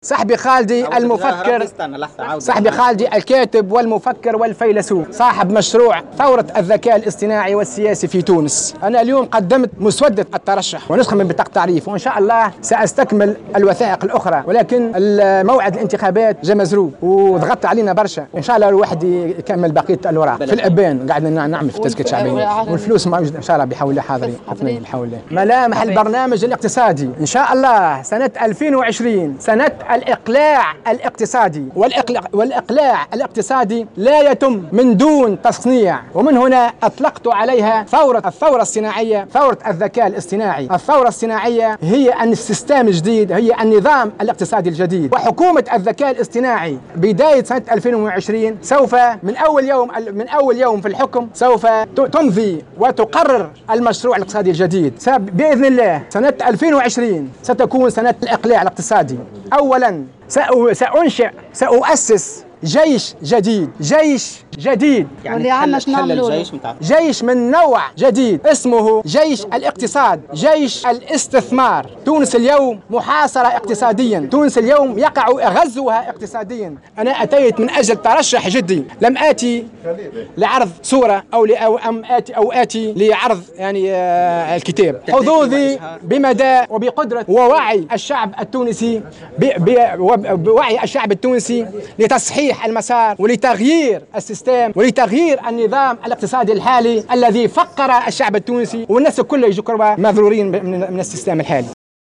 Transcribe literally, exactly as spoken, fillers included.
صاحبي خالدي المفكر، صاحبي خالدي الكاتب والمفكر والفيلسوف، صاحب مشروع ثورة الذكاء الاصطناعي والسياسي في تونس. أنا اليوم قدمت مسودة الترشح ونسخة من بطاقة تعريف، وإن شاء الله سأستكمل الوثائق الأخرى، ولكن موعد الانتخابات جا مزروب وضغطت علينا برشا. إن شاء الله الواحد يكمل بقية الأوراق. في الأبان قاعدين نعمل في تزكية شعبية، والفلوس موجودة إن شاء الله بحول الله حاضرين بحول الله. ملامح البرنامج الاقتصادي إن شاء الله سنة ألفين وعشرين سنة الإقلاع الاقتصادي، والإقلاع, والإقلاع الاقتصادي لا يتم من دون تصنيع، ومن هنا أطلقت عليها ثورة الثورة الصناعية، ثورة الذكاء الاصطناعي. الثورة الصناعية هي أن السيستم الجديد، هي النظام الاقتصادي الجديد، وحكومة الذكاء الاصطناعي بداية سنة ألفين وعشرين سوف من أول يوم من أول يوم في الحكم سوف تمضي وتقرر المشروع الاقتصادي الجديد. بإذن الله سنة ألفين وعشرين ستكون سنة الإقلاع الاقتصادي. أولاً سأنشئ سأؤسس جيش جديد، جيش جديد يعني حل الجيش جيش من نوع جديد اسمه جيش الاقتصاد، جيش الاستثمار. تونس اليوم محاصرة اقتصاديا، تونس اليوم يقع غزوها اقتصاديا. أنا أتيت من أجل ترشح جدي، لم آتي لعرض صورة أو أو أم آتي أو آتي لعرض يعني آه الكتاب. حظوظي بمدى وبقدرة ووعي الشعب التونسي، بوعي الشعب التونسي لتصحيح المسار ولتغيير السيستم ولتغيير النظام الاقتصادي الحالي الذي فقر الشعب التونسي، والناس كلها يجوا مضرورين من السيستم الحالي.